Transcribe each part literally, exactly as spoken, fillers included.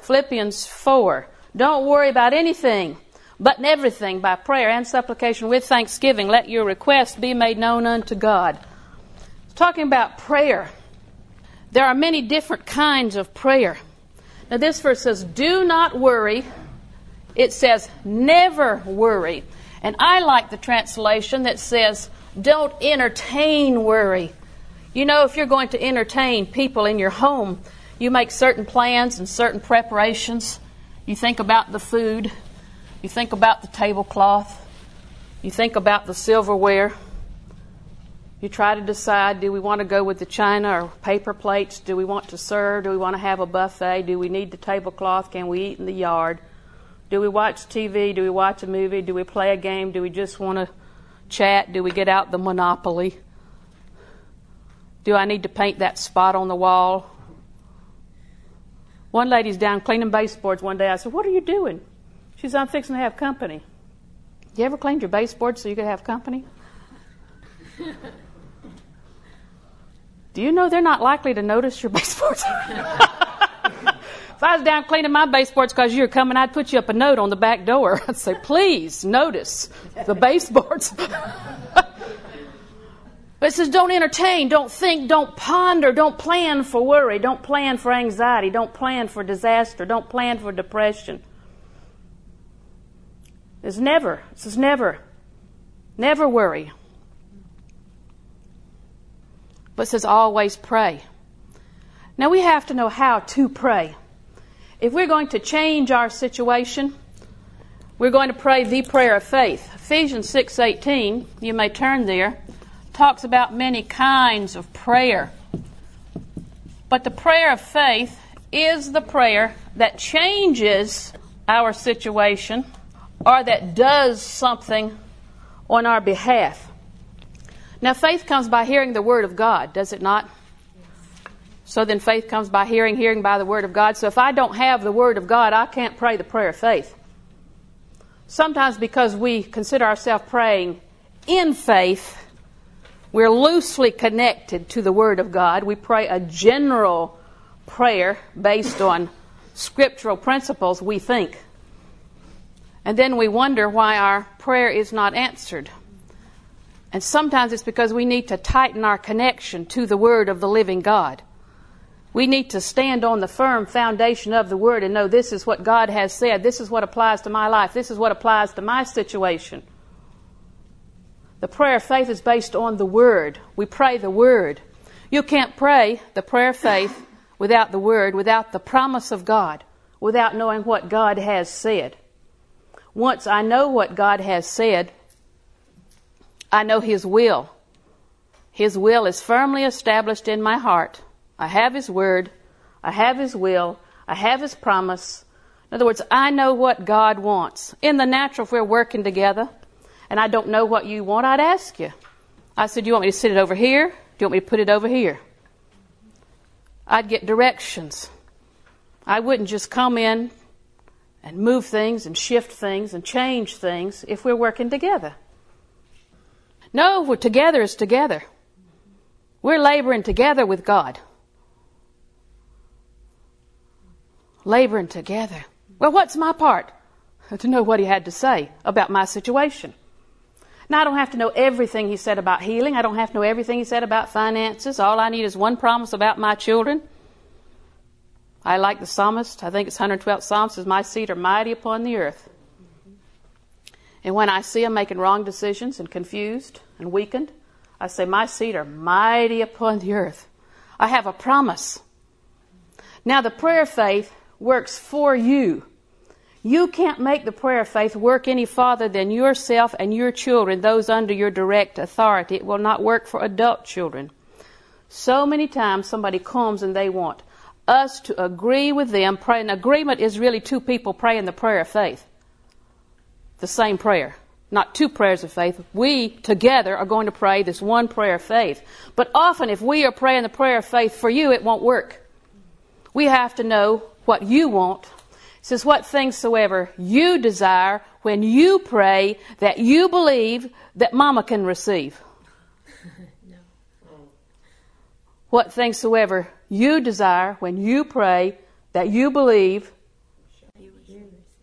Philippians four. Don't worry about anything, but in everything by prayer and supplication with thanksgiving. Let your requests be made known unto God. It's talking about prayer. There are many different kinds of prayer. Now this verse says, do not worry. It says, never worry. And I like the translation that says, don't entertain worry. You know, if you're going to entertain people in your home, you make certain plans and certain preparations. You think about the food. You think about the tablecloth. You think about the silverware. You try to decide, do we want to go with the china or paper plates? Do we want to serve? Do we want to have a buffet? Do we need the tablecloth? Can we eat in the yard? Do we watch T V? Do we watch a movie? Do we play a game? Do we just want to chat? Do we get out the Monopoly? Do I need to paint that spot on the wall? One lady's down cleaning baseboards one day. I said, what are you doing? She said, I'm fixing to have company. You ever cleaned your baseboards so you could have company? Do you know they're not likely to notice your baseboards? If I was down cleaning my baseboards because you were coming, I'd put you up a note on the back door. I'd say, please notice the baseboards. But it says don't entertain, don't think, don't ponder, don't plan for worry, don't plan for anxiety, don't plan for disaster, don't plan for depression. It's never, it says never, never worry. But it says always pray. Now we have to know how to pray. If we're going to change our situation, we're going to pray the prayer of faith. Ephesians six eighteen, you may turn there, talks about many kinds of prayer. But the prayer of faith is the prayer that changes our situation or that does something on our behalf. Now, faith comes by hearing the Word of God, does it not? So then faith comes by hearing, hearing by the Word of God. So if I don't have the Word of God, I can't pray the prayer of faith. Sometimes because we consider ourselves praying in faith, we're loosely connected to the Word of God. We pray a general prayer based on scriptural principles, we think. And then we wonder why our prayer is not answered. And sometimes it's because we need to tighten our connection to the Word of the living God. We need to stand on the firm foundation of the Word and know this is what God has said. This is what applies to my life. This is what applies to my situation. The prayer of faith is based on the Word. We pray the Word. You can't pray the prayer of faith without the Word, without the promise of God, without knowing what God has said. Once I know what God has said, I know His will. His will is firmly established in my heart. I have His Word. I have His will. I have His promise. In other words, I know what God wants. In the natural, if we're working together and I don't know what you want, I'd ask you. I said, do you want me to sit it over here? Do you want me to put it over here? I'd get directions. I wouldn't just come in and move things and shift things and change things if we're working together. No, we're together is together. We're laboring together with God. Laboring together. Well, what's my part? To know what He had to say about my situation. Now, I don't have to know everything He said about healing. I don't have to know everything He said about finances. All I need is one promise about my children. I like the psalmist. I think it's one hundred twelfth Psalm says, my seed are mighty upon the earth. And when I see them making wrong decisions and confused and weakened, I say, my seed are mighty upon the earth. I have a promise. Now, the prayer of faith works for you. You can't make the prayer of faith work any farther than yourself and your children, those under your direct authority. It will not work for adult children. So many times somebody comes and they want us to agree with them. Pray. An agreement is really two people praying the prayer of faith. The same prayer. Not two prayers of faith. We together are going to pray this one prayer of faith. But often if we are praying the prayer of faith for you, it won't work. We have to know what you want. It says, what things soever you desire when you pray that you believe that Mama can receive. No. What things soever you desire when you pray that you believe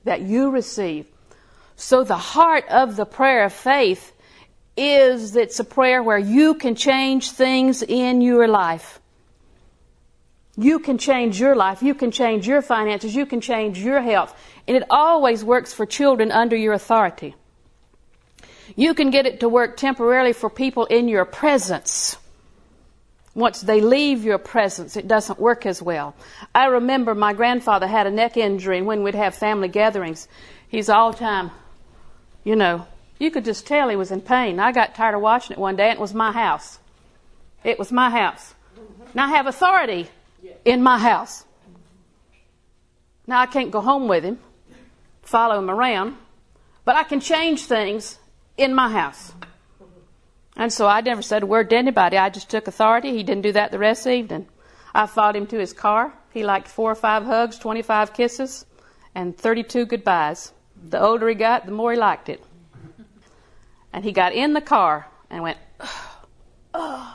that you receive. So the heart of the prayer of faith is it's a prayer where you can change things in your life. You can change your life. You can change your finances. You can change your health. And it always works for children under your authority. You can get it to work temporarily for people in your presence. Once they leave your presence, it doesn't work as well. I remember my grandfather had a neck injury, and when we'd have family gatherings, he's all the time, you know, you could just tell he was in pain. I got tired of watching it one day, and it was my house. It was my house. Now I have authority in my house. Now I can't go home with him, follow him around, but I can change things in my house. And so I never said a word to anybody. I just took authority. He didn't do that the rest of the evening. I followed him to his car. He liked four or five hugs, twenty-five kisses, and thirty-two goodbyes. The older he got, the more he liked it. And he got in the car and went, oh.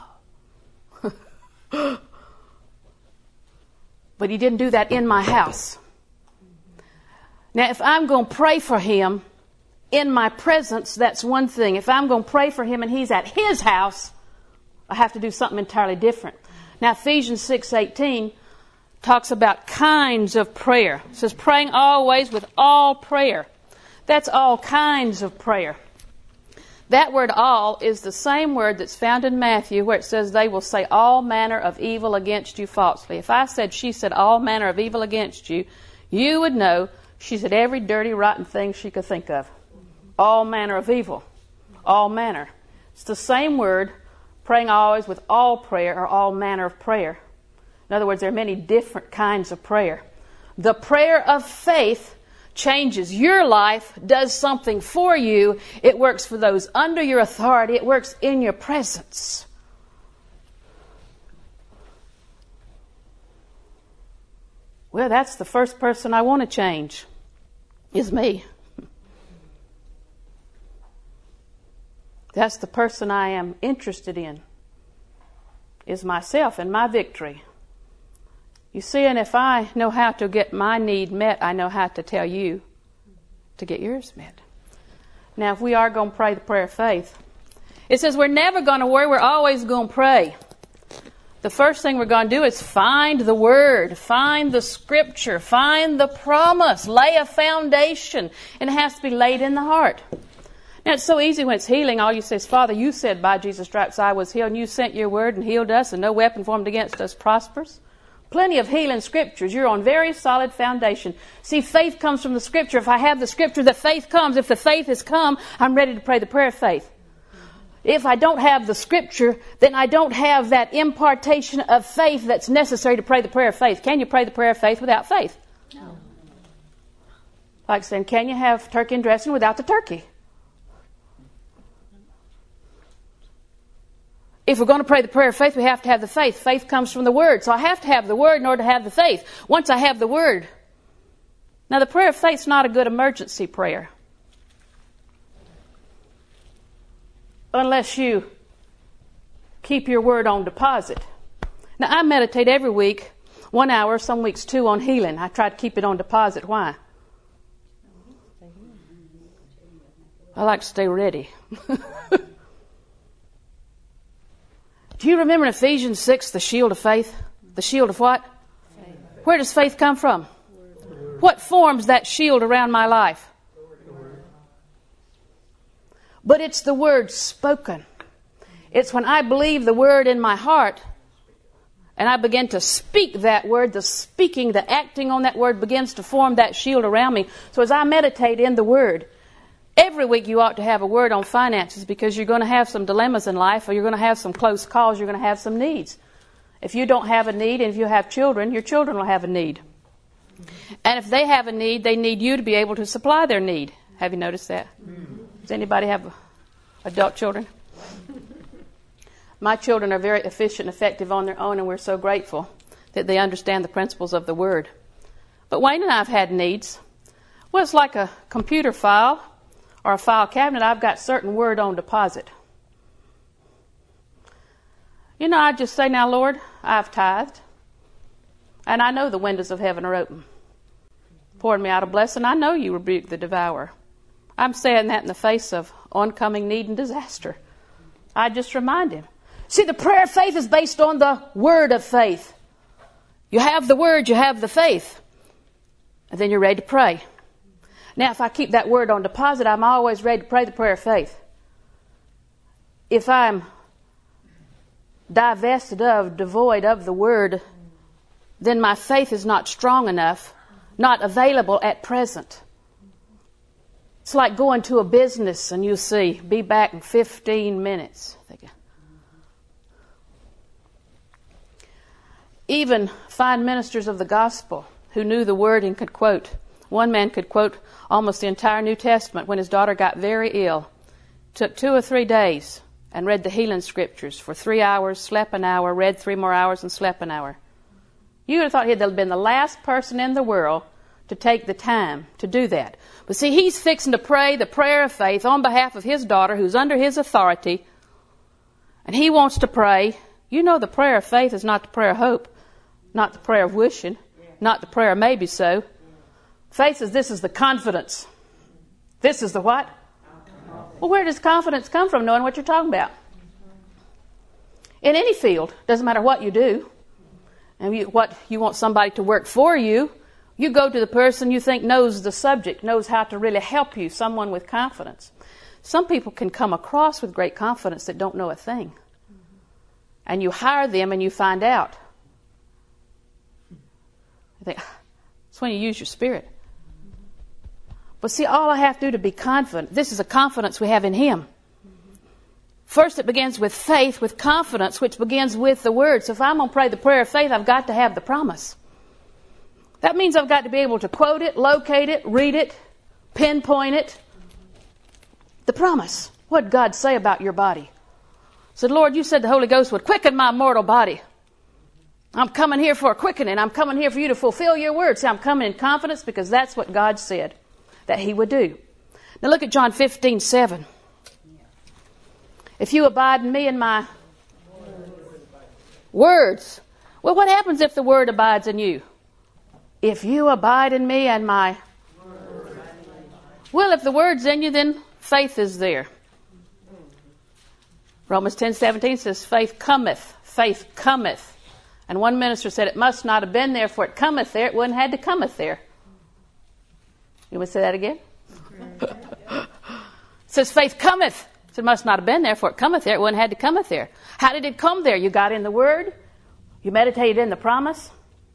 But he didn't do that in my house. Now, if I'm going to pray for him in my presence, that's one thing. If I'm going to pray for him and he's at his house, I have to do something entirely different. Now, Ephesians six eighteen talks about kinds of prayer. It says praying always with all prayer. That's all kinds of prayer. That word all is the same word that's found in Matthew where it says they will say all manner of evil against you falsely. If I said she said all manner of evil against you, you would know she said every dirty, rotten thing she could think of. All manner of evil. All manner. It's the same word, praying always with all prayer or all manner of prayer. In other words, there are many different kinds of prayer. The prayer of faith changes your life, does something for you. It works for those under your authority. It works in your presence. Well, that's the first person I want to change, is me. That's the person I am interested in, is myself and my victory. You see, and if I know how to get my need met, I know how to tell you to get yours met. Now, if we are going to pray the prayer of faith, it says we're never going to worry, we're always going to pray. The first thing we're going to do is find the Word, find the Scripture, find the promise, lay a foundation, and it has to be laid in the heart. Now, it's so easy when it's healing. All you say is, Father, you said by Jesus' stripes I was healed, and you sent your word and healed us, and no weapon formed against us prospers. Plenty of healing scriptures. You're on very solid foundation. See, faith comes from the Scripture. If I have the Scripture, the faith comes. If the faith has come, I'm ready to pray the prayer of faith. If I don't have the Scripture, then I don't have that impartation of faith that's necessary to pray the prayer of faith. Can you pray the prayer of faith without faith? No. Like saying, can you have turkey and dressing without the turkey? If we're going to pray the prayer of faith, we have to have the faith. Faith comes from the Word. So I have to have the Word in order to have the faith. Once I have the Word. Now, the prayer of faith is not a good emergency prayer. Unless you keep your Word on deposit. Now, I meditate every week, one hour, some weeks two, on healing. I try to keep it on deposit. Why? I like to stay ready. Do you remember in Ephesians six, the shield of faith? The shield of what? Faith. Where does faith come from? Word. What forms that shield around my life? Word. But it's the word spoken. It's when I believe the word in my heart and I begin to speak that word, the speaking, the acting on that word begins to form that shield around me. So as I meditate in the word, every week you ought to have a word on finances because you're going to have some dilemmas in life or you're going to have some close calls, you're going to have some needs. If you don't have a need and if you have children, your children will have a need. And if they have a need, they need you to be able to supply their need. Have you noticed that? Does anybody have adult children? My children are very efficient and effective on their own, and we're so grateful that they understand the principles of the Word. But Wayne and I have had needs. Well, it's like a computer file or a file cabinet. I've got certain word on deposit. You know, I just say, now, Lord, I've tithed, and I know the windows of heaven are open. poured me out a blessing. I know you rebuke the devourer. I'm saying that in the face of oncoming need and disaster. I just remind him. See, the prayer of faith is based on the word of faith. You have the word, you have the faith. And then you're ready to pray. Now, if I keep that word on deposit, I'm always ready to pray the prayer of faith. If I'm divested of, devoid of the word, then my faith is not strong enough, not available at present. It's like going to a business and you see, be back in fifteen minutes. Even fine ministers of the gospel who knew the word and could quote. One man could quote almost the entire New Testament when his daughter got very ill. Took two or three days and read the healing scriptures for three hours, slept an hour, read three more hours, and slept an hour. You would have thought he'd been the last person in the world to take the time to do that. But see, he's fixing to pray the prayer of faith on behalf of his daughter who's under his authority. And he wants to pray. You know the prayer of faith is not the prayer of hope, not the prayer of wishing, not the prayer of maybe so. Faith says this is the confidence. This is the what? Well, where does confidence come from, knowing what you're talking about? In any field, doesn't matter what you do, and you, what you want somebody to work for you, you go to the person you think knows the subject, knows how to really help you, someone with confidence. Some people can come across with great confidence that don't know a thing. And you hire them and you find out. I think, that's when you use your spirit. But see, all I have to do to be confident, this is a confidence we have in Him. First, it begins with faith, with confidence, which begins with the Word. So if I'm going to pray the prayer of faith, I've got to have the promise. That means I've got to be able to quote it, locate it, read it, pinpoint it. The promise. What did God say about your body? He said, Lord, you said the Holy Ghost would quicken my mortal body. I'm coming here for a quickening. I'm coming here for you to fulfill your word. See, I'm coming in confidence because that's what God said that He would do. Now look at John fifteen seven. If you abide in me and my words. Well, what happens if the word abides in you? If you abide in me and my... Well, if the word's in you, then faith is there. Romans ten seventeen says, faith cometh, faith cometh. And one minister said, it must not have been there, for it cometh there. It wouldn't have had to cometh there. You want to say that again? It says, faith cometh. So it must not have been there, for it cometh there. It wouldn't have had to cometh there. How did it come there? You got in the Word. You meditated in the promise.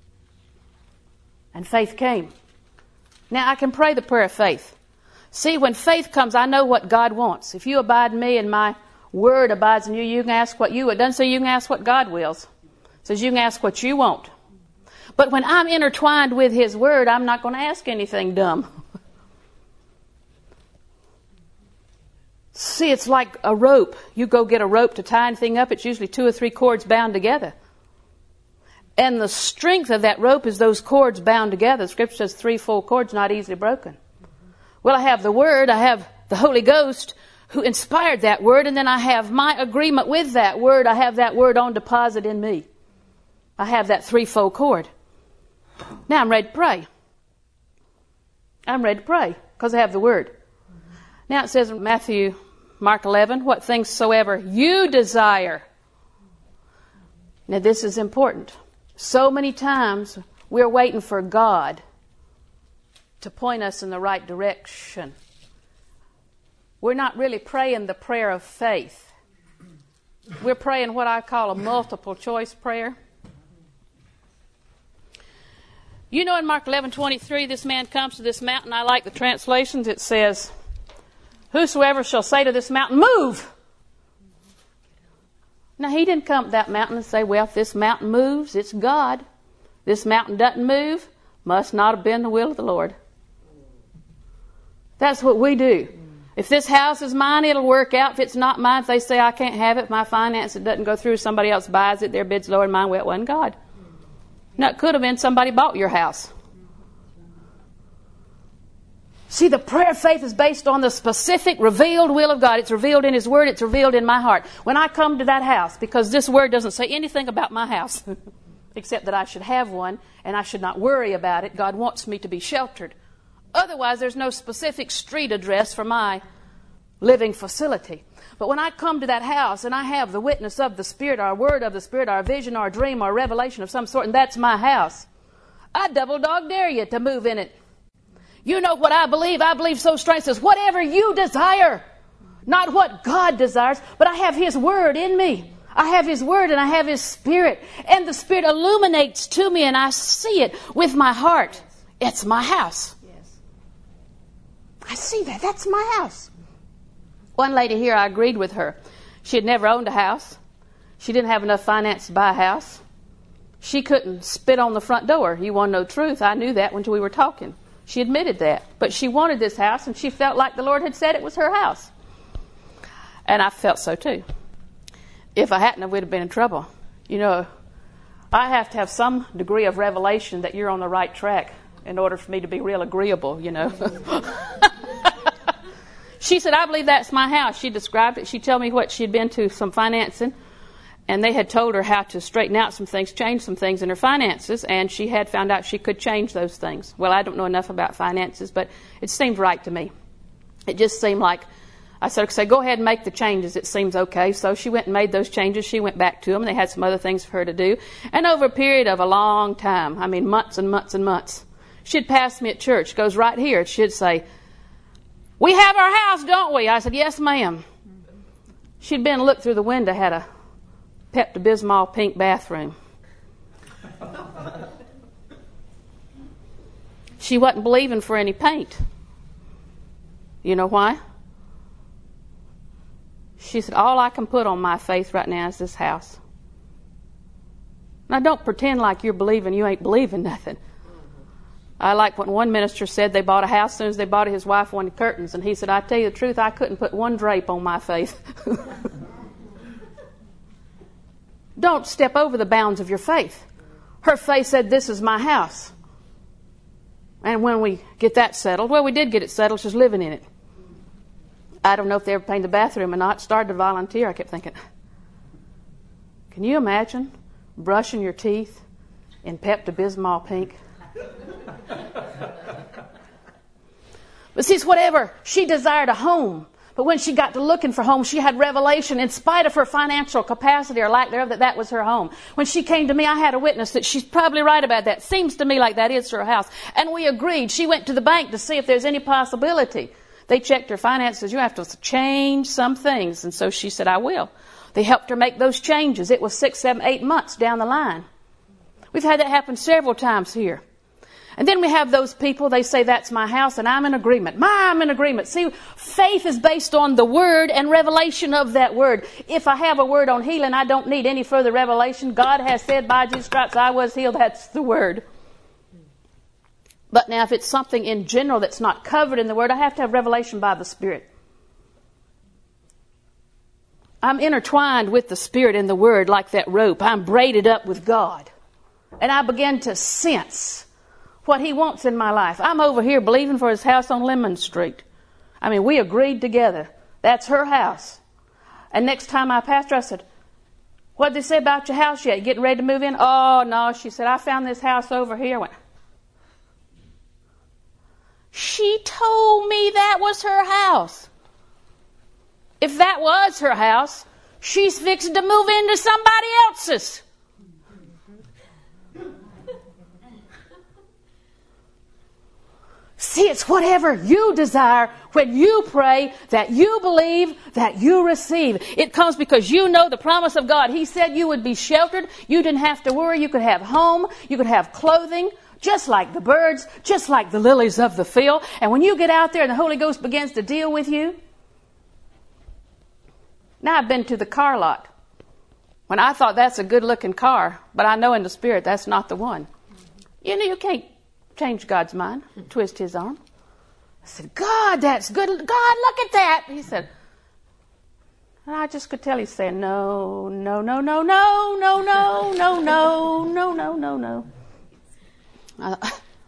And faith came. Now I can pray the prayer of faith. See, when faith comes, I know what God wants. If you abide in me and my word abides in you, you can ask what you... It doesn't say you can ask what God wills. It says you can ask what you want. But when I'm intertwined with His word, I'm not going to ask anything dumb. See, it's like a rope. You go get a rope to tie anything up, it's usually two or three cords bound together. And the strength of that rope is those cords bound together. The Scripture says three full cords not easily broken. Well, I have the Word, I have the Holy Ghost who inspired that Word, and then I have my agreement with that Word. I have that Word on deposit in me. I have that threefold cord. Now I'm ready to pray. I'm ready to pray because I have the Word. Now it says in Matthew, Mark eleven, what things soever you desire. Now this is important. So many times we're waiting for God to point us in the right direction. We're not really praying the prayer of faith. We're praying what I call a multiple choice prayer. You know in Mark eleven twenty-three, this man comes to this mountain. I like the translations. It says, whosoever shall say to this mountain, move. Now, he didn't come to that mountain and say, well, if this mountain moves, it's God. This mountain doesn't move, must not have been the will of the Lord. That's what we do. If this house is mine, it'll work out. If it's not mine, if they say I can't have it, my finance, it doesn't go through, somebody else buys it, their bid's lower than mine, well, it wasn't God. Now, it could have been somebody bought your house. See, the prayer of faith is based on the specific revealed will of God. It's revealed in His Word. It's revealed in my heart. When I come to that house, because this Word doesn't say anything about my house. except that I should have one and I should not worry about it. God wants me to be sheltered. Otherwise, there's no specific street address for my living facility. But when I come to that house and I have the witness of the Spirit, or a word of the Spirit, or a vision, or a dream, or a revelation of some sort, and that's my house, I double dog dare you to move in it. You know what I believe? I believe so strong. It says, whatever you desire, not what God desires, but I have His Word in me. I have His Word and I have His Spirit. And the Spirit illuminates to me and I see it with my heart. It's my house. Yes. I see that. That's my house. One lady here, I agreed with her. She had never owned a house. She didn't have enough finance to buy a house. She couldn't spit on the front door. You want to know the truth? I knew that when we were talking. She admitted that. But she wanted this house and she felt like the Lord had said it was her house. And I felt so too. If I hadn't, I would have been in trouble. You know, I have to have some degree of revelation that you're on the right track in order for me to be real agreeable, you know. She said, I believe that's my house. She described it. She told me what she'd been to some financing, and they had told her how to straighten out some things, change some things in her finances, and she had found out she could change those things. Well, I don't know enough about finances, but it seemed right to me. It just seemed like, I said, okay, go ahead and make the changes. It seems okay. So she went and made those changes. She went back to them. They had some other things for her to do. And over a period of a long time, I mean months and months and months, she'd pass me at church. It goes right here. She'd say, we have our house, don't we? I said, yes, ma'am. She'd been and looked through the window, had a Pepto-Bismol pink bathroom. She wasn't believing for any paint. You know why? She said, all I can put on my faith right now is this house. Now, don't pretend like you're believing you ain't believing nothing. I like what one minister said. They bought a house. As soon as they bought it, his wife wanted curtains. And he said, I tell you the truth, I couldn't put one drape on my faith. Don't step over the bounds of your faith. Her faith said, this is my house. And when we get that settled, well, we did get it settled. She's living in it. I don't know if they ever painted the bathroom or not. Started to volunteer. I kept thinking, can you imagine brushing your teeth in Pepto-Bismol pink? But see, it's whatever. She desired a home. But when she got to looking for home, she had revelation in spite of her financial capacity or lack thereof that that was her home. When she came to me, I had a witness that she's probably right about that. Seems to me like that is her house. And we agreed. She went to the bank to see if there's any possibility. They checked her finances. You have to change some things. And so she said, I will. They helped her make those changes. It was six, seven, eight months down the line. We've had that happen several times here. And then we have those people, they say, that's my house, and I'm in agreement. My, I'm in agreement. See, faith is based on the Word and revelation of that Word. If I have a word on healing, I don't need any further revelation. God has said, by Jesus' stripes I was healed. That's the Word. But now if it's something in general that's not covered in the Word, I have to have revelation by the Spirit. I'm intertwined with the Spirit in the Word like that rope. I'm braided up with God. And I begin to sense what He wants in my life. I'm over here believing for His house on Lemon Street. I mean, we agreed together. That's her house. And next time I passed her, I said, what did they say about your house yet? You getting ready to move in? Oh, no. She said, I found this house over here. I went, she told me that was her house. If that was her house, she's fixing to move into somebody else's. See, it's whatever you desire when you pray, that you believe, that you receive. It comes because you know the promise of God. He said you would be sheltered. You didn't have to worry. You could have home. You could have clothing, just like the birds, just like the lilies of the field. And when you get out there and the Holy Ghost begins to deal with you. Now, I've been to the car lot when I thought that's a good-looking car, but I know in the Spirit that's not the one. You know, you can't change God's mind, twist His arm. I said, God, that's good. God, look at that. He said, and I just could tell He's saying, no, no, no, no, no, no, no, no, no, no, no, no, no. Uh,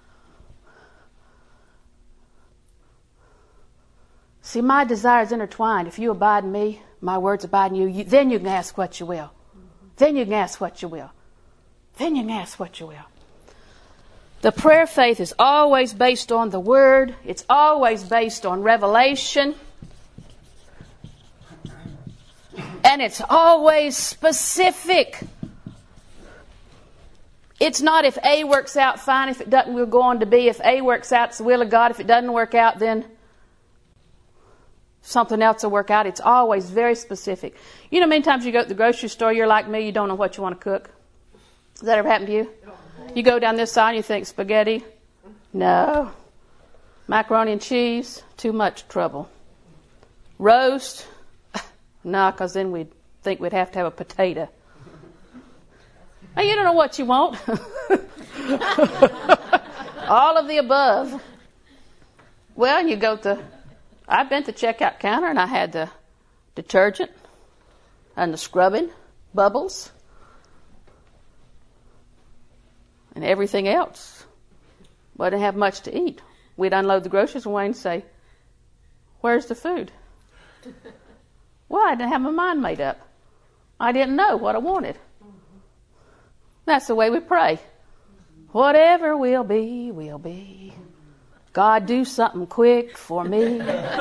see, my desire is intertwined. If you abide in me, my words abide in you, you then you can ask what you will. Then you can ask what you will. Then you can ask what you will. The prayer of faith is always based on the Word. It's always based on revelation. And it's always specific. It's not if A works out fine, if it doesn't, we'll go on to B. If A works out, it's the will of God. If it doesn't work out, then something else will work out. It's always very specific. You know, many times you go to the grocery store, you're like me, you don't know what you want to cook. Has that ever happened to you? You go down this side and you think, spaghetti? No. Macaroni and cheese? Too much trouble. Roast? No, because then we'd think we'd have to have a potato. Hey, you don't know what you want. All of the above. Well, you go to, I've been to the checkout counter and I had the detergent and the scrubbing, bubbles, and everything else. But I didn't have much to eat. We'd unload the groceries and Wayne would say, where's the food? Well, I didn't have my mind made up. I didn't know what I wanted. That's the way we pray. Whatever will be, will be. God, do something quick for me.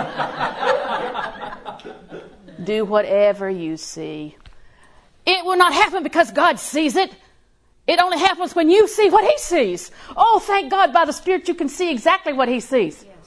Do whatever you see. It will not happen because God sees it. It only happens when you see what He sees. Oh, thank God, by the Spirit you can see exactly what He sees. Yes.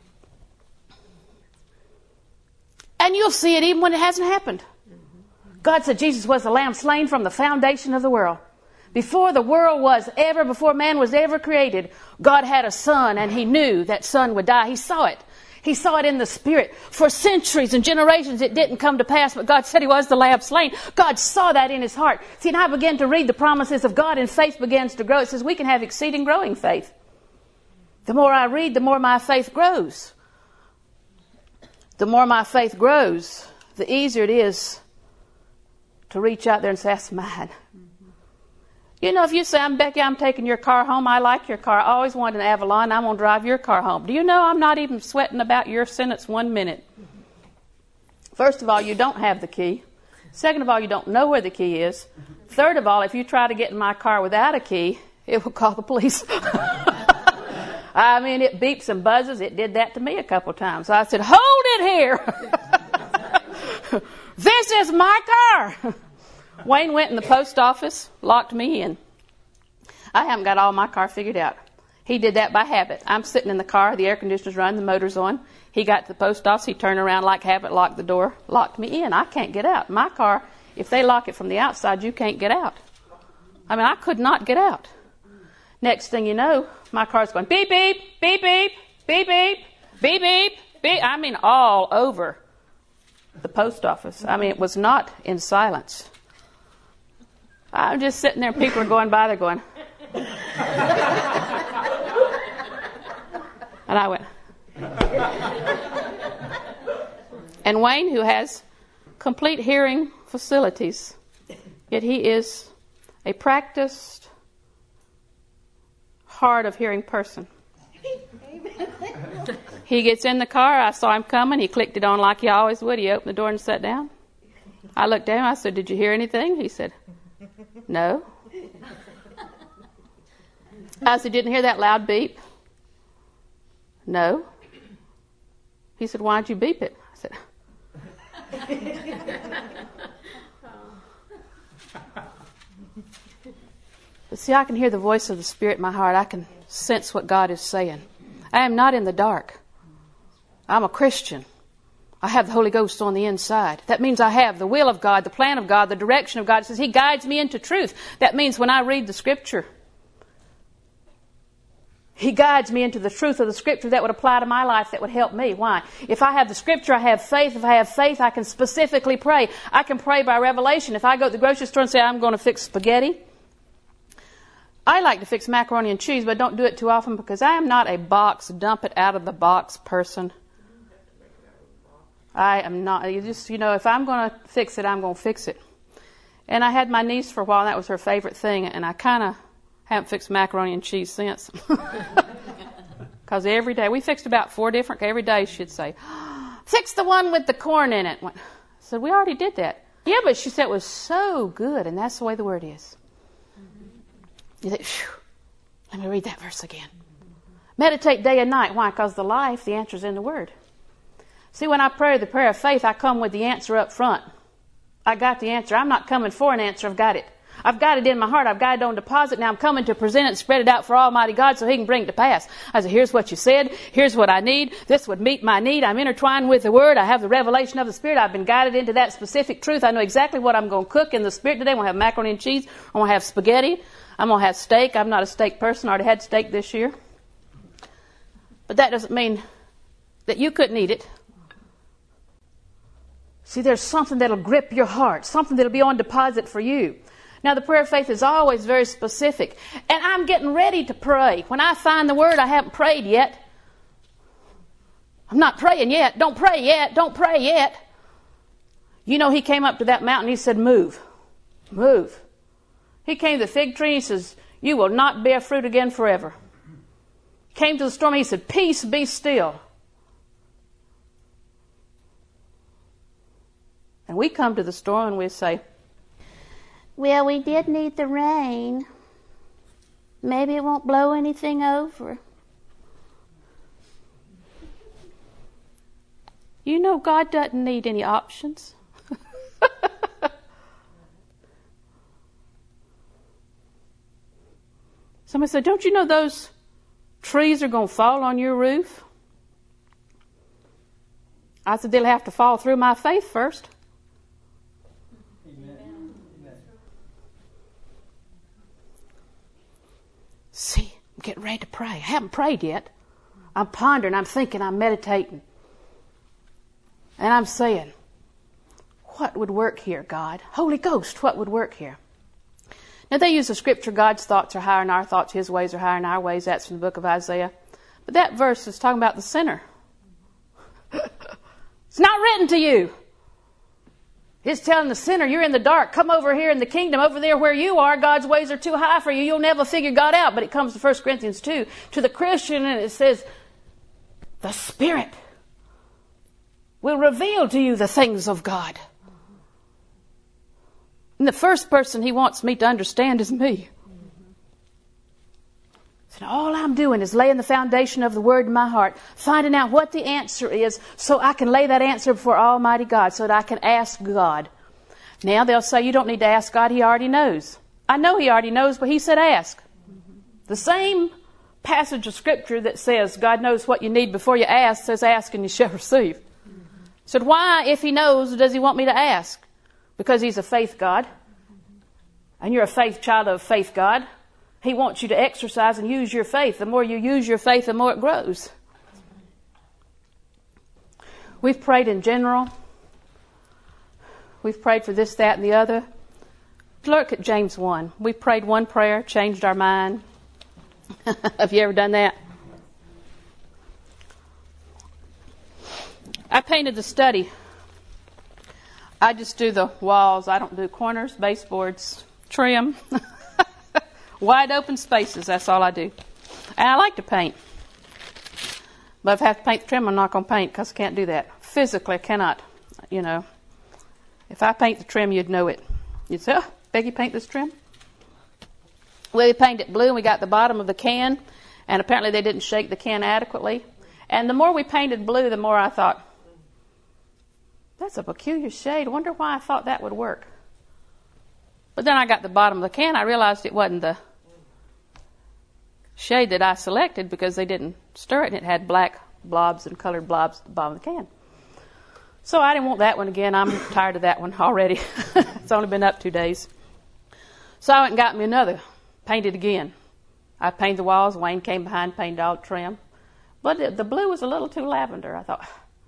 And you'll see it even when it hasn't happened. Mm-hmm. God said Jesus was the Lamb slain from the foundation of the world. Before the world was ever, before man was ever created, God had a son and He knew that son would die. He saw it. He saw it in the Spirit. For centuries and generations it didn't come to pass, but God said He was the Lamb slain. God saw that in His heart. See, and I began to read the promises of God and faith begins to grow. It says we can have exceeding growing faith. The more I read, the more my faith grows. The more my faith grows, the easier it is to reach out there and say, that's mine. You know, if you say, I'm Becky, I'm taking your car home, I like your car, I always wanted an Avalon, I'm going to drive your car home. Do you know I'm not even sweating about your sentence one minute? First of all, you don't have the key. Second of all, you don't know where the key is. Third of all, if you try to get in my car without a key, it will call the police. I mean, it beeps and buzzes. It did that to me a couple times. So I said, hold it here. This is my car. Wayne went in the post office, locked me in. I haven't got all my car figured out. He did that by habit. I'm sitting in the car, the air conditioner's running, the motor's on. He got to the post office, he turned around like habit, locked the door, locked me in. I can't get out. My car, if they lock it from the outside, you can't get out. I mean, I could not get out. Next thing you know, my car's going beep, beep, beep, beep, beep, beep, beep, beep, beep. I mean, all over the post office. I mean, it was not in silence. I'm just sitting there, people are going by, they're going. And I went. And Wayne, who has complete hearing facilities, yet he is a practiced, hard of hearing person. He gets in the car, I saw him coming, he clicked it on like he always would. He opened the door and sat down. I looked at him, I said, did you hear anything? He said, no. I said, didn't hear that loud beep? No. He said, why'd you beep it? I said, but see, I can hear the voice of the Spirit in my heart. I can sense what God is saying. I am not in the dark. I'm a Christian. I have the Holy Ghost on the inside. That means I have the will of God, the plan of God, the direction of God. It says He guides me into truth. That means when I read the Scripture, He guides me into the truth of the Scripture that would apply to my life, that would help me. Why? If I have the Scripture, I have faith. If I have faith, I can specifically pray. I can pray by revelation. If I go to the grocery store and say, I'm going to fix spaghetti, I like to fix macaroni and cheese, but don't do it too often because I am not a box, dump it out of the box person. I am not. You just, you know, if I'm going to fix it, I'm going to fix it. And I had my niece for a while, and that was her favorite thing, and I kind of haven't fixed macaroni and cheese since. Because every day, we fixed about four different, every day she'd say, fix the one with the corn in it. I said, we already did that. Yeah, but she said it was so good, and that's the way the word is. You think, phew, let me read that verse again. Meditate day and night. Why? Because the life, the answer's in the Word. See, when I pray the prayer of faith, I come with the answer up front. I got the answer. I'm not coming for an answer. I've got it. I've got it in my heart. I've got it on deposit. Now I'm coming to present it and spread it out for Almighty God so He can bring it to pass. I said, here's what you said. Here's what I need. This would meet my need. I'm intertwined with the Word. I have the revelation of the Spirit. I've been guided into that specific truth. I know exactly what I'm going to cook in the Spirit today. I'm going to have macaroni and cheese. I'm going to have spaghetti. I'm going to have steak. I'm not a steak person. I already had steak this year. But that doesn't mean that you couldn't eat it. See, there's something that'll grip your heart, something that'll be on deposit for you. Now, the prayer of faith is always very specific. And I'm getting ready to pray. When I find the Word, I haven't prayed yet. I'm not praying yet. Don't pray yet. Don't pray yet. You know, He came up to that mountain. He said, move. Move. He came to the fig tree. He says, you will not bear fruit again forever. Came to the storm. He said, peace, be still. And we come to the storm and we say, well, we did need the rain. Maybe it won't blow anything over. You know God doesn't need any options. Somebody said, don't you know those trees are going to fall on your roof? I said, they'll have to fall through my faith first. See, I'm getting ready to pray. I haven't prayed yet. I'm pondering, I'm thinking, I'm meditating. And I'm saying, what would work here, God? Holy Ghost, what would work here? Now, they use the scripture, God's thoughts are higher than our thoughts, His ways are higher than our ways. That's from the book of Isaiah. But that verse is talking about the sinner. It's not written to you. It's telling the sinner, you're in the dark. Come over here in the kingdom. Over there where you are, God's ways are too high for you. You'll never figure God out. But it comes to First Corinthians two, to the Christian, and it says, the Spirit will reveal to you the things of God. And the first person He wants me to understand is me. So all I'm doing is laying the foundation of the Word in my heart, finding out what the answer is so I can lay that answer before Almighty God, so that I can ask God. Now they'll say, you don't need to ask God, He already knows. I know He already knows, but He said ask. Mm-hmm. The same passage of Scripture that says God knows what you need before you ask says ask and you shall receive. Mm-hmm. So why, if He knows, does He want me to ask? Because He's a faith God. And you're a faith child of faith God. He wants you to exercise and use your faith. The more you use your faith, the more it grows. We've prayed in general. We've prayed for this, that, and the other. Look at James one. We prayed one prayer, changed our mind. Have you ever done that? I painted the study. I just do the walls. I don't do corners, baseboards, trim. Wide open spaces, that's all I do. And I like to paint. But if I have to paint the trim, I'm not going to paint because I can't do that. Physically, I cannot. You know, if I paint the trim, you'd know it. You'd say, oh, Becky, paint this trim? Well, we painted it blue and we got the bottom of the can. And apparently they didn't shake the can adequately. And the more we painted blue, the more I thought, that's a peculiar shade. I wonder why I thought that would work. But then I got the bottom of the can. I realized it wasn't the shade that I selected because they didn't stir it, and it had black blobs and colored blobs at the bottom of the can. So I didn't want that one again. I'm tired of that one already. It's only been up two days. So I went and got me another, painted again. I painted the walls. Wayne came behind, painted all the trim. But the, the blue was a little too lavender. I thought,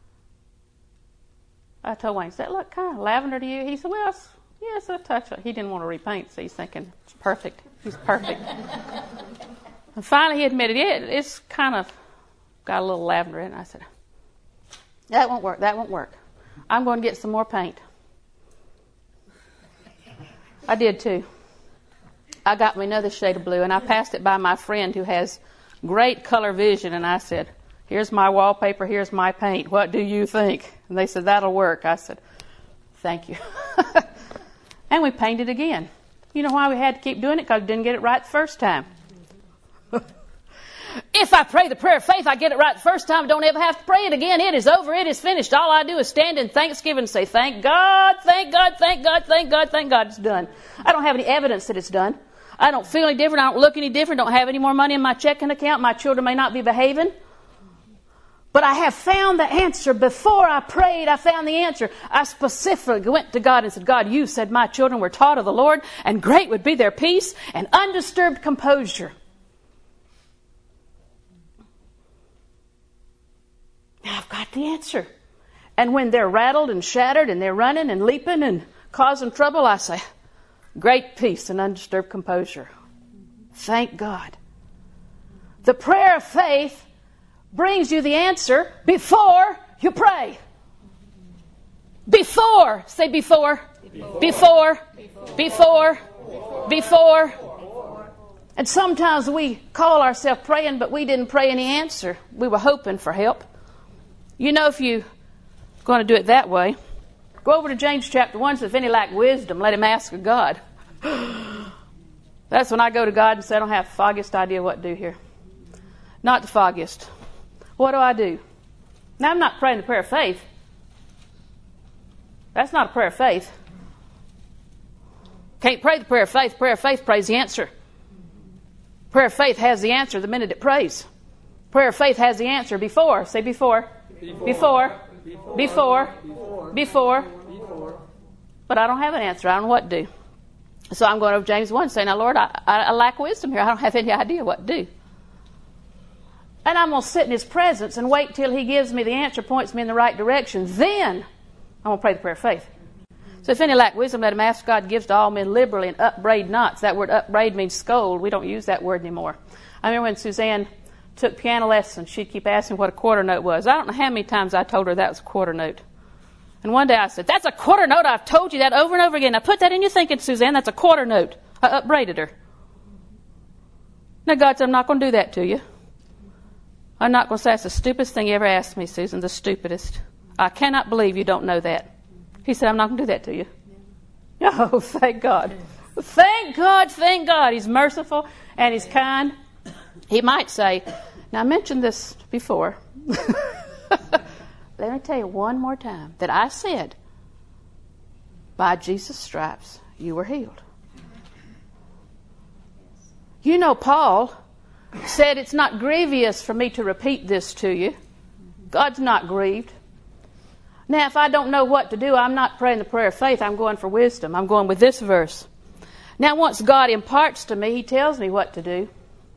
I told Wayne, does that look kind of lavender to you? He said, well, yes, a touch. He didn't want to repaint, so he's thinking, it's perfect. He's perfect. And finally he admitted, yeah, it's kind of got a little lavender in it. I said, that won't work, that won't work. I'm going to get some more paint. I did too. I got me another shade of blue, and I passed it by my friend who has great color vision, and I said, here's my wallpaper, here's my paint. What do you think? And they said, that'll work. I said, thank you. And we painted again. You know why we had to keep doing it? Because we didn't get it right the first time. If I pray the prayer of faith, I get it right the first time. I don't ever have to pray it again. It is over. It is finished. All I do is stand in thanksgiving and say, thank God, thank God, thank God, thank God, thank God it's done. I don't have any evidence that it's done. I don't feel any different. I don't look any different. Don't have any more money in my checking account. My children may not be behaving. But I have found the answer. Before I prayed, I found the answer. I specifically went to God and said, God, you said my children were taught of the Lord, and great would be their peace and undisturbed composure. Now I've got the answer. And when they're rattled and shattered and they're running and leaping and causing trouble, I say, great peace and undisturbed composure. Thank God. The prayer of faith brings you the answer before you pray. Before. Say before. Before. Before. Before. Before. Before. And sometimes we call ourselves praying, but we didn't pray any answer. We were hoping for help. You know, if you're going to do it that way, go over to James chapter one. Says, if any lack wisdom, let him ask of God. That's when I go to God and say, I don't have the foggiest idea what to do here. Not the foggiest. What do I do? Now, I'm not praying the prayer of faith. That's not a prayer of faith. Can't pray the prayer of faith. Prayer of faith prays the answer. Prayer of faith has the answer the minute it prays. Prayer of faith has the answer before. Say before. Before. Before. Before. Before. Before. Before. Before. But I don't have an answer. I don't know what to do. So I'm going over James one saying, now, Lord, I, I lack wisdom here. I don't have any idea what to do. And I'm going to sit in His presence and wait till He gives me the answer, points me in the right direction. Then I'm going to pray the prayer of faith. So if any lack wisdom, let him ask. God gives to all men liberally and upbraid not. That word upbraid means scold. We don't use that word anymore. I remember when Suzanne took piano lessons, she'd keep asking what a quarter note was. I don't know how many times I told her that was a quarter note. And one day I said, that's a quarter note. I've told you that over and over again. Now put that in your thinking, Suzanne. That's a quarter note. I upbraided her. Now God said, I'm not going to do that to you. I'm not going to say that's the stupidest thing you ever asked me, Susan, the stupidest. I cannot believe you don't know that. He said, I'm not going to do that to you. Oh, thank God. Thank God, thank God. He's merciful and He's kind. He might say, now I mentioned this before. Let me tell you one more time that I said, by Jesus' stripes you were healed. You know, Paul said it's not grievous for me to repeat this to you. God's not grieved. Now, if I don't know what to do, I'm not praying the prayer of faith. I'm going for wisdom. I'm going with this verse. Now, once God imparts to me, He tells me what to do.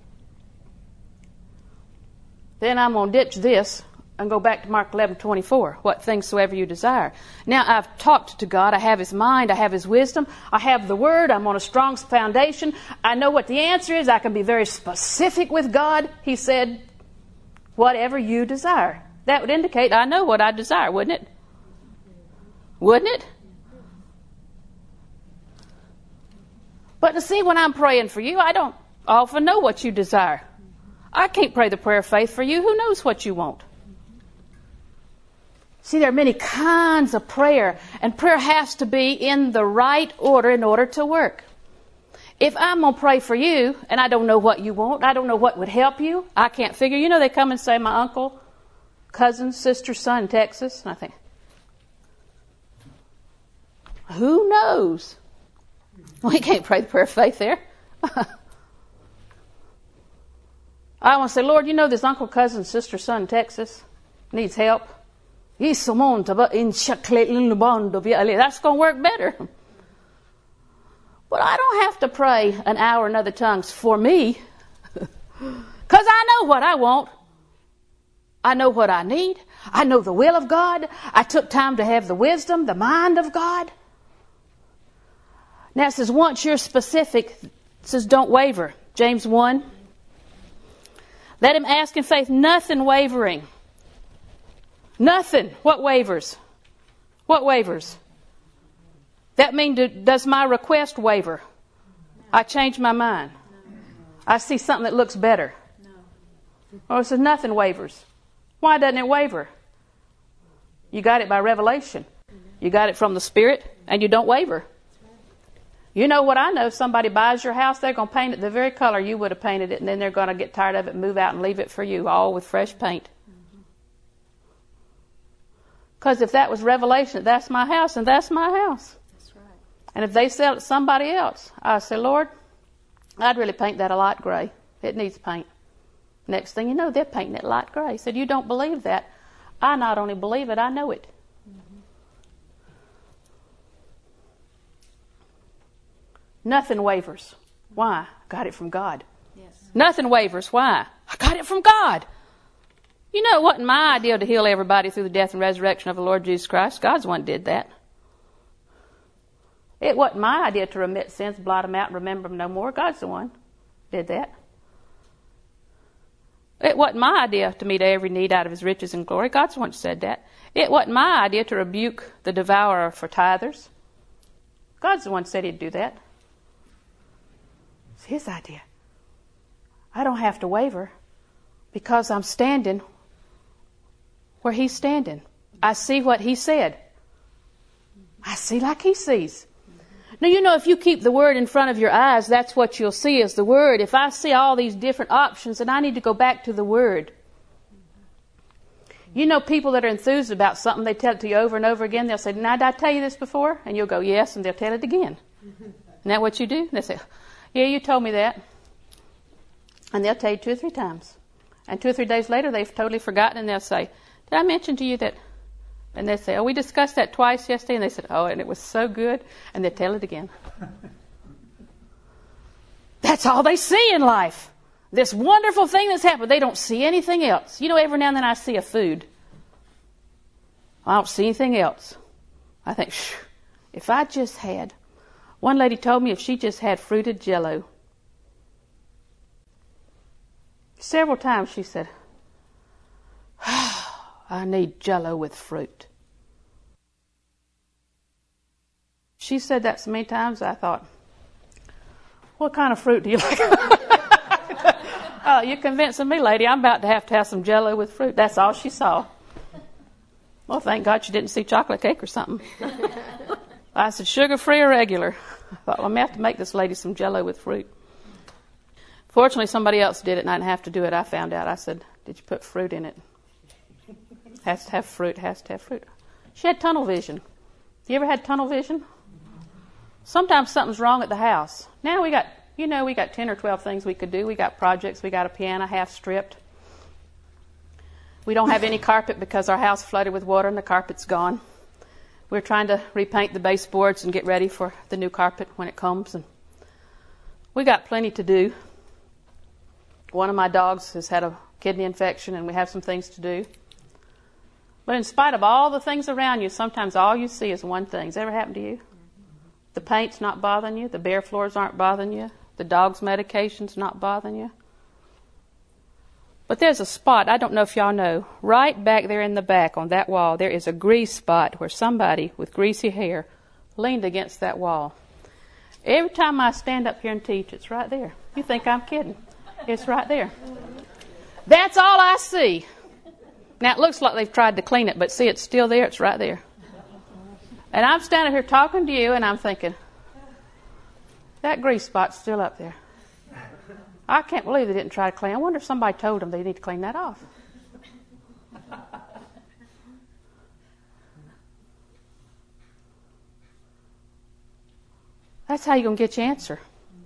Then I'm going to ditch this and go back to Mark eleven twenty-four. What things soever you desire. Now, I've talked to God. I have His mind. I have His wisdom. I have the Word. I'm on a strong foundation. I know what the answer is. I can be very specific with God. He said, whatever you desire. That would indicate I know what I desire, wouldn't it? Wouldn't it? But to see, when I'm praying for you, I don't often know what you desire. I can't pray the prayer of faith for you. Who knows what you want? See, there are many kinds of prayer, and prayer has to be in the right order in order to work. If I'm going to pray for you, and I don't know what you want, I don't know what would help you, I can't figure. You know, they come and say, my uncle, cousin, sister, son in Texas, and I think, who knows? We can't pray the prayer of faith there. I want to say, Lord, you know this uncle, cousin, sister, son in Texas needs help. That's going to work better. But I don't have to pray an hour in other tongues for me. Because I know what I want. I know what I need. I know the will of God. I took time to have the wisdom, the mind of God. Now it says, once you're specific, it says don't waver. James one. Let him ask in faith, nothing wavering. Nothing. What wavers? What wavers? That means, does my request waver? I change my mind. I see something that looks better. Or it says nothing wavers. Why doesn't it waver? You got it by revelation. You got it from the Spirit, and you don't waver. You know what I know? If somebody buys your house, they're going to paint it the very color you would have painted it, and then they're going to get tired of it and move out and leave it for you, all with fresh paint. Because if that was revelation, that's my house, and that's my house. That's right. And if they sell it to somebody else, I say, Lord, I'd really paint that a light gray. It needs paint. Next thing you know, they're painting it light gray. He said, you don't believe that. I not only believe it, I know it. Mm-hmm. Nothing wavers. Why? I got it from God. Yes. Nothing wavers. Why? I got it from God. You know, it wasn't my idea to heal everybody through the death and resurrection of the Lord Jesus Christ. God's the one that did that. It wasn't my idea to remit sins, blot them out, and remember them no more. God's the one that did that. It wasn't my idea to meet every need out of his riches and glory. God's the one that said that. It wasn't my idea to rebuke the devourer for tithers. God's the one that said he'd do that. It's his idea. I don't have to waver because I'm standing where he's standing. I see what he said. I see like he sees. Now, you know, if you keep the Word in front of your eyes, that's what you'll see is the Word. If I see all these different options, then I need to go back to the Word. You know, people that are enthused about something, they tell it to you over and over again. They'll say, now, did I tell you this before? And you'll go, yes, and they'll tell it again. Isn't that what you do? And they'll say, yeah, you told me that. And they'll tell you two or three times. And two or three days later, they've totally forgotten, and they'll say, did I mention to you that... And they say, oh, we discussed that twice yesterday. And they said, oh, and it was so good. And they tell it again. That's all they see in life. This wonderful thing that's happened. They don't see anything else. You know, every now and then I see a food. I don't see anything else. I think, shh, if I just had... One lady told me if she just had fruited Jell-O. Several times she said, I need Jell-O with fruit. She said that so many times, I thought, what kind of fruit do you like? Oh, you're convincing me, lady. I'm about to have to have some Jell-O with fruit. That's all she saw. Well, thank God she didn't see chocolate cake or something. I said, sugar-free or regular? I thought, well, I'm going to have to make this lady some Jell-O with fruit. Fortunately, somebody else did it, and I didn't have to do it. I found out. I said, did you put fruit in it? Has to have fruit, has to have fruit. She had tunnel vision. You ever had tunnel vision? Sometimes something's wrong at the house. Now we got, you know, we got ten or twelve things we could do. We got projects. We got a piano half stripped. We don't have any carpet because our house flooded with water and the carpet's gone. We're trying to repaint the baseboards and get ready for the new carpet when it comes. And we got plenty to do. One of my dogs has had a kidney infection and we have some things to do. But in spite of all the things around you, sometimes all you see is one thing. Has that ever happened to you? The paint's not bothering you. The bare floors aren't bothering you. The dog's medication's not bothering you. But there's a spot, I don't know if y'all know, right back there in the back on that wall, there is a grease spot where somebody with greasy hair leaned against that wall. Every time I stand up here and teach, it's right there. You think I'm kidding. It's right there. That's all I see. Now, it looks like they've tried to clean it, but see, it's still there. It's right there. And I'm standing here talking to you, and I'm thinking, that grease spot's still up there. I can't believe they didn't try to clean it. I wonder if somebody told them they need to clean that off. That's how you're going to get your answer.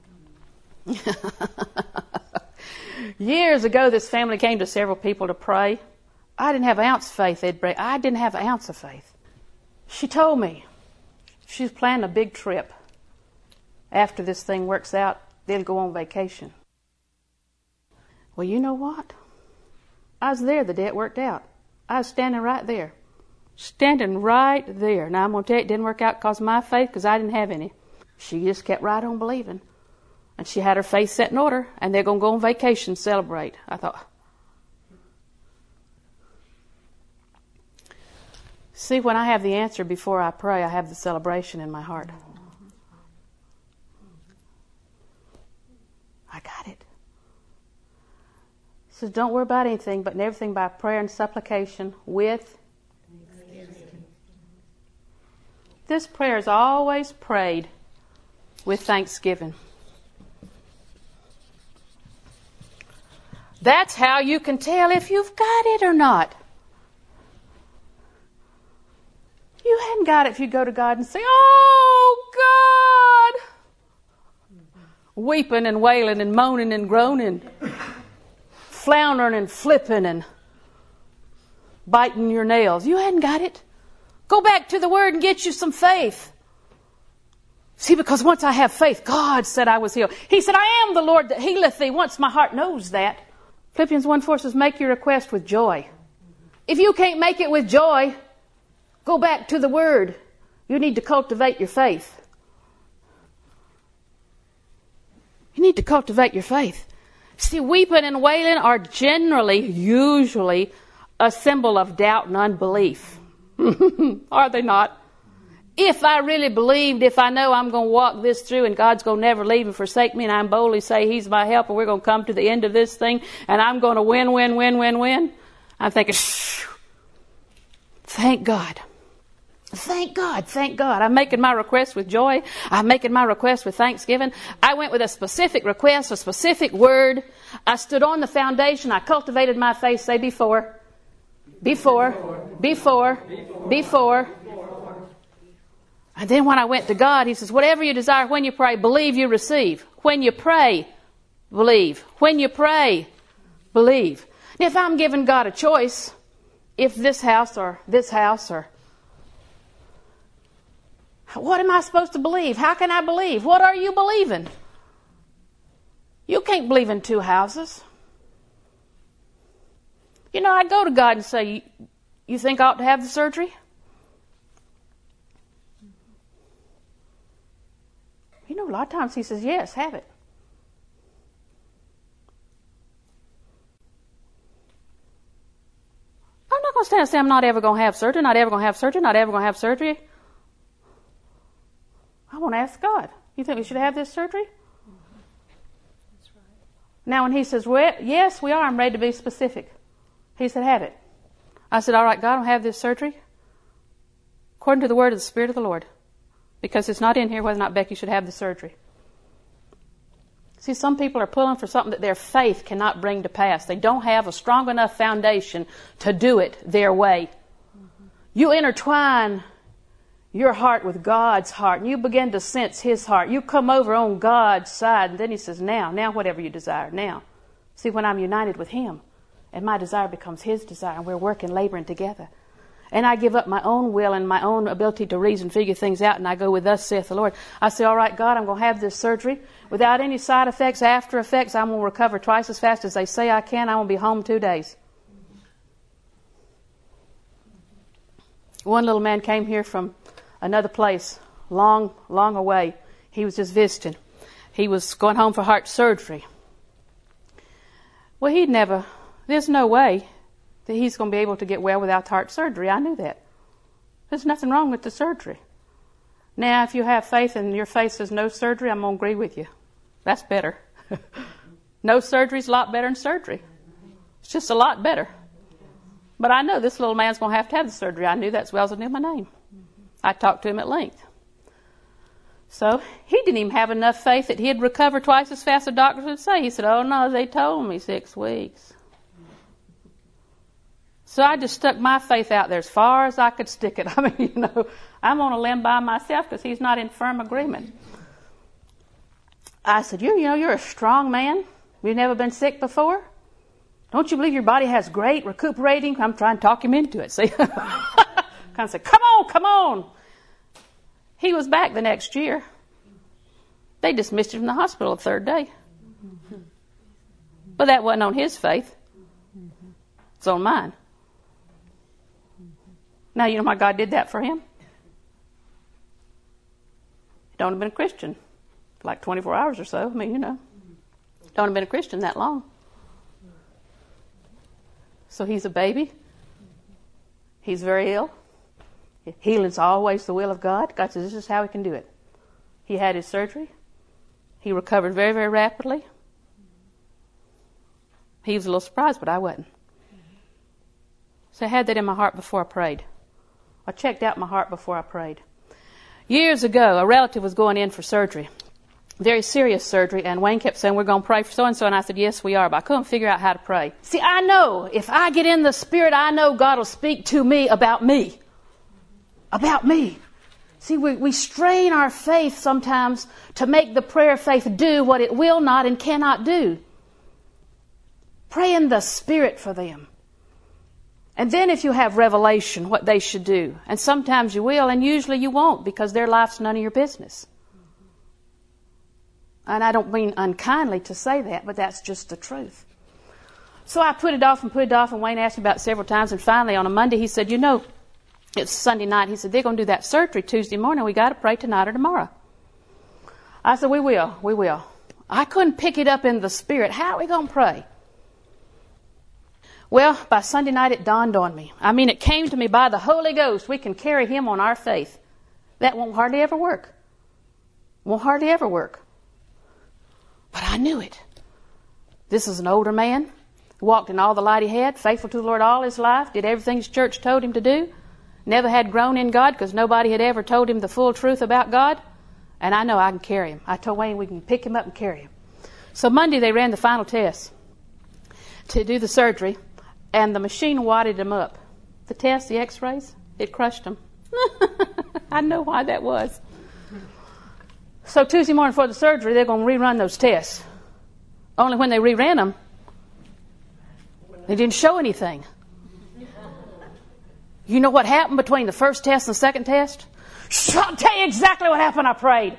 Years ago, this family came to several people to pray. I didn't have an ounce of faith they'd pray. I didn't have an ounce of faith. She told me she's planning a big trip. After this thing works out, they'll go on vacation. Well, you know what? I was there the day it worked out. I was standing right there. Standing right there. Now, I'm going to tell you, it didn't work out because of my faith, because I didn't have any. She just kept right on believing. And she had her faith set in order, and they're going to go on vacation, celebrate. I thought, see, when I have the answer before I pray, I have the celebration in my heart. I got it. He says, don't worry about anything, but in everything by prayer and supplication with. This prayer is always prayed with thanksgiving. That's how you can tell if you've got it or not. You hadn't got it if you go to God and say, oh, God! Weeping and wailing and moaning and groaning, floundering and flipping and biting your nails. You hadn't got it. Go back to the Word and get you some faith. See, because once I have faith, God said I was healed. He said, I am the Lord that healeth thee. Once my heart knows that. Philippians one four says, make your request with joy. If you can't make it with joy, go back to the Word. You need to cultivate your faith. You need to cultivate your faith. See, weeping and wailing are generally, usually, a symbol of doubt and unbelief. Are they not? If I really believed, if I know I'm going to walk this through and God's going to never leave and forsake me, and I'm boldly say He's my help and we're going to come to the end of this thing and I'm going to win, win, win, win, win, I'm thinking, shh, thank God. Thank God, thank God. I'm making my request with joy. I'm making my request with thanksgiving. I went with a specific request, a specific word. I stood on the foundation. I cultivated my faith. Say before. Before. Before. Before. And then when I went to God, He says, whatever you desire, when you pray, believe you receive. When you pray, believe. When you pray, believe. And if I'm giving God a choice, if this house or this house or what am I supposed to believe? How can I believe? What are you believing? You can't believe in two houses. You know, I'd go to God and say, you think I ought to have the surgery? You know, a lot of times He says, yes, have it. I'm not going to stand and say I'm not ever going to have surgery, not ever going to have surgery, not ever going to have surgery. I want to ask God, you think we should have this surgery? That's right. Now when He says, well, yes, we are, I'm ready to be specific. He said, have it. I said, all right, God, I'll have this surgery according to the word of the Spirit of the Lord. Because it's not in here whether or not Becky should have the surgery. See, some people are pulling for something that their faith cannot bring to pass. They don't have a strong enough foundation to do it their way. Mm-hmm. You intertwine your heart with God's heart, and you begin to sense His heart. You come over on God's side, and then He says, now, now whatever you desire, now. See, when I'm united with Him, and my desire becomes His desire, and we're working, laboring together. And I give up my own will and my own ability to reason, figure things out, and I go with thus saith the Lord. I say, all right, God, I'm going to have this surgery. Without any side effects, after effects, I'm going to recover twice as fast as they say I can. I'm going to be home two days. One little man came here from another place, long, long away. He was just visiting. He was going home for heart surgery. Well, he'd never, there's no way that he's going to be able to get well without heart surgery. I knew that. There's nothing wrong with the surgery. Now, if you have faith and your faith says no surgery, I'm going to agree with you. That's better. No surgery is a lot better than surgery. It's just a lot better. But I know this little man's going to have to have the surgery. I knew that as well as I knew my name. I talked to him at length. So he didn't even have enough faith that he'd recover twice as fast as the doctors would say. He said, oh no, they told me six weeks. So I just stuck my faith out there as far as I could stick it. I mean, you know, I'm on a limb by myself because he's not in firm agreement. I said, you, you know, you're a strong man. You've never been sick before. Don't you believe your body has great recuperating? I'm trying to talk him into it, see. Kind of said, come on, come on. He was back the next year. They dismissed him from the hospital the third day. But that wasn't on his faith. It's on mine. Now, you know why God did that for him? He don't have been a Christian for like twenty-four hours or so. I mean, you know, don't have been a Christian that long. So he's a baby. He's very ill. Healing's always the will of God. God says this is how He can do it. He had his surgery. He recovered very, very rapidly. He was a little surprised, but I wasn't. So I had that in my heart before I prayed. I checked out my heart before I prayed. Years ago, a relative was going in for surgery. very serious surgery, and Wayne kept saying, we're going to pray for so-and-so, and I said, yes, we are, but I couldn't figure out how to pray. See, I know if I get in the Spirit, I know God will speak to me about me. About me. See, we, we strain our faith sometimes to make the prayer of faith do what it will not and cannot do. Pray in the Spirit for them. And then if you have revelation, what they should do. And sometimes you will, and usually you won't, because their life's none of your business. And I don't mean unkindly to say that, but that's just the truth. So I put it off and put it off, and Wayne asked me about it several times, and finally on a Monday he said, you know, it's Sunday night. He said, they're going to do that surgery Tuesday morning. We got to pray tonight or tomorrow. I said, we will, we will. I couldn't pick it up in the Spirit. How are we going to pray? Well, by Sunday night it dawned on me. I mean, it came to me by the Holy Ghost. We can carry Him on our faith. That won't hardly ever work. Won't hardly ever work. But I knew it. This is an older man, walked in all the light he had, faithful to the Lord all his life, did everything his church told him to do, never had grown in God because nobody had ever told him the full truth about God. And I know I can carry him. I told Wayne we can pick him up and carry him. So Monday they ran the final test to do the surgery, and the machine wadded him up. The test, the x-rays, it crushed him. I know why that was. So Tuesday morning before the surgery, they're going to rerun those tests. Only when they reran them, they didn't show anything. You know what happened between the first test and the second test? I'll tell you exactly what happened. I prayed.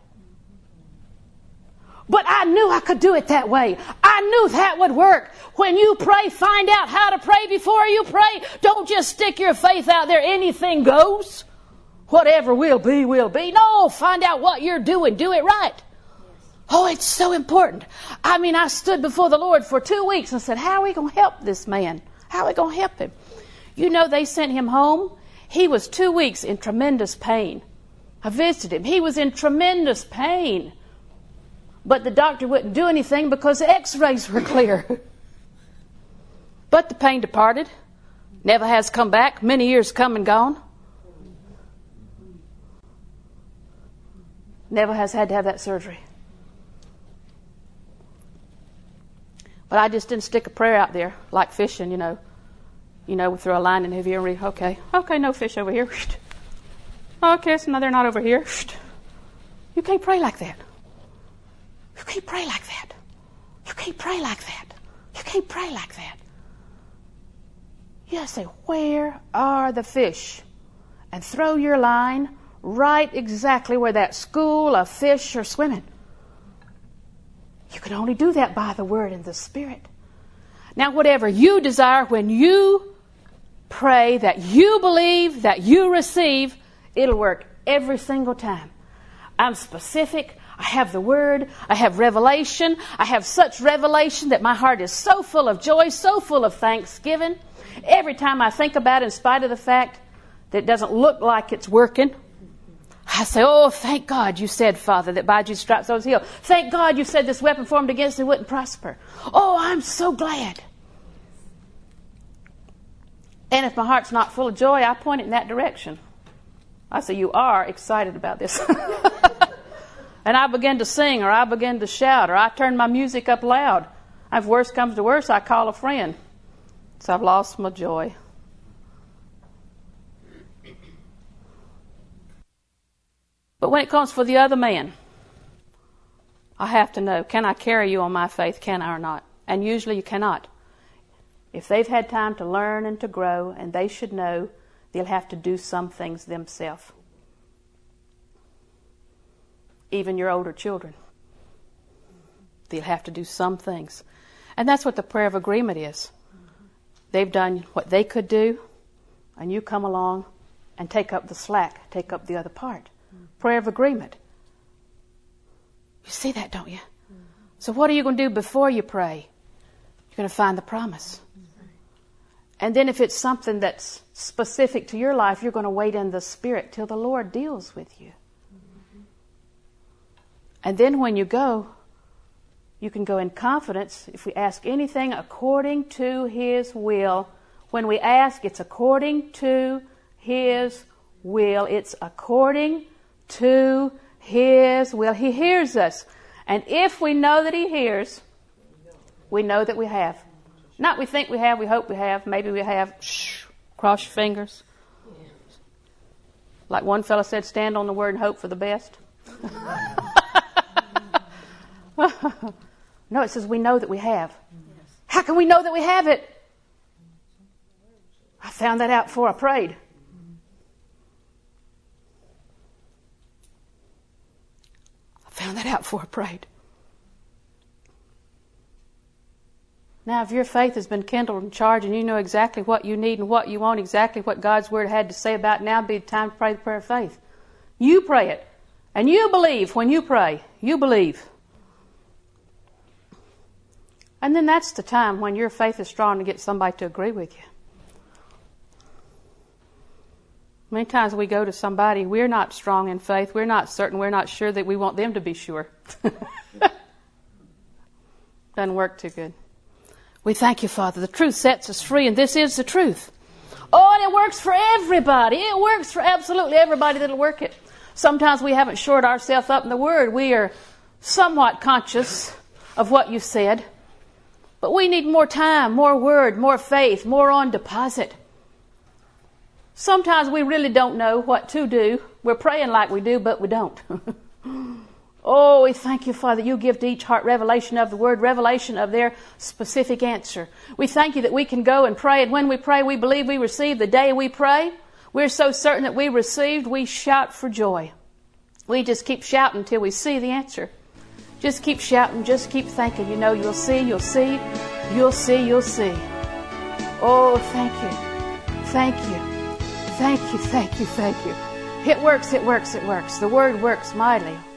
But I knew I could do it that way. I knew that would work. When you pray, find out how to pray before you pray. Don't just stick your faith out there. Anything goes. Whatever will be, will be. No, find out what you're doing. Do it right. Oh, it's so important. I mean, I stood before the Lord for two weeks and said, how are we going to help this man? How are we going to help him? You know, they sent him home. He was two weeks in tremendous pain. I visited him. He was in tremendous pain. But the doctor wouldn't do anything because the x-rays were clear. But the pain departed. Never has come back. Many years come and gone. Never has had to have that surgery. But I just didn't stick a prayer out there like fishing, you know. You know, we throw a line in the heavy and read, okay, okay, no fish over here. Okay, so no, they're not over here. You can't pray like that. You can't pray like that. You can't pray like that. You can't pray like that. You gotta say, where are the fish? And throw your line right exactly where that school of fish are swimming. You can only do that by the Word and the Spirit. Now, whatever you desire, when you pray, that you believe, that you receive, it'll work every single time. I'm specific. I have the Word. I have revelation. I have such revelation that my heart is so full of joy, so full of thanksgiving. Every time I think about it, in spite of the fact that it doesn't look like it's working, I say, oh, thank God you said, Father, that by Jesus' stripes I was healed. Thank God you said this weapon formed against me wouldn't prosper. Oh, I'm so glad. And if my heart's not full of joy, I point it in that direction. I say, you are excited about this. And I begin to sing, or I begin to shout, or I turn my music up loud. If worse comes to worse, I call a friend. So I've lost my joy. But when it comes for the other man, I have to know, can I carry you on my faith, can I or not? And usually you cannot. If they've had time to learn and to grow, and they should know, they'll have to do some things themselves. Even your older children. They'll have to do some things. And that's what the prayer of agreement is. They've done what they could do, and you come along and take up the slack, take up the other part. Prayer of agreement. You see that, don't you? So what are you going to do before you pray? You're going to find the promise. And then if it's something that's specific to your life, you're going to wait in the Spirit till the Lord deals with you. And then when you go, you can go in confidence. If we ask anything according to His will, when we ask, it's according to His will. It's according to His will. He hears us. And if we know that He hears, we know that we have. Not we think we have, we hope we have, maybe we have. Shh, cross your fingers. Like one fellow said, stand on the word and hope for the best. No, it says we know that we have. How can we know that we have it? I found that out before I prayed. I found that out before I prayed. Now, if your faith has been kindled and charged and you know exactly what you need and what you want, exactly what God's Word had to say about it, now would be the time to pray the prayer of faith. You pray it. And you believe when you pray. You believe. And then that's the time when your faith is strong to get somebody to agree with you. Many times we go to somebody, we're not strong in faith, we're not certain, we're not sure that we want them to be sure. Doesn't work too good. We thank you, Father. The truth sets us free, and this is the truth. Oh, and it works for everybody. It works for absolutely everybody that'll work it. Sometimes we haven't shored ourselves up in the Word. We are somewhat conscious of what you said. But we need more time, more Word, more faith, more on deposit. Sometimes we really don't know what to do. We're praying like we do, but we don't. Oh, we thank you, Father, you give to each heart revelation of the Word, revelation of their specific answer. We thank you that we can go and pray, and when we pray, we believe we receive. The day we pray, we're so certain that we received, we shout for joy. We just keep shouting until we see the answer. Just keep shouting, just keep thinking. You know, you'll see, you'll see, you'll see, you'll see. Oh, thank you, thank you, thank you, thank you, thank you. It works, it works, it works. The Word works mightily.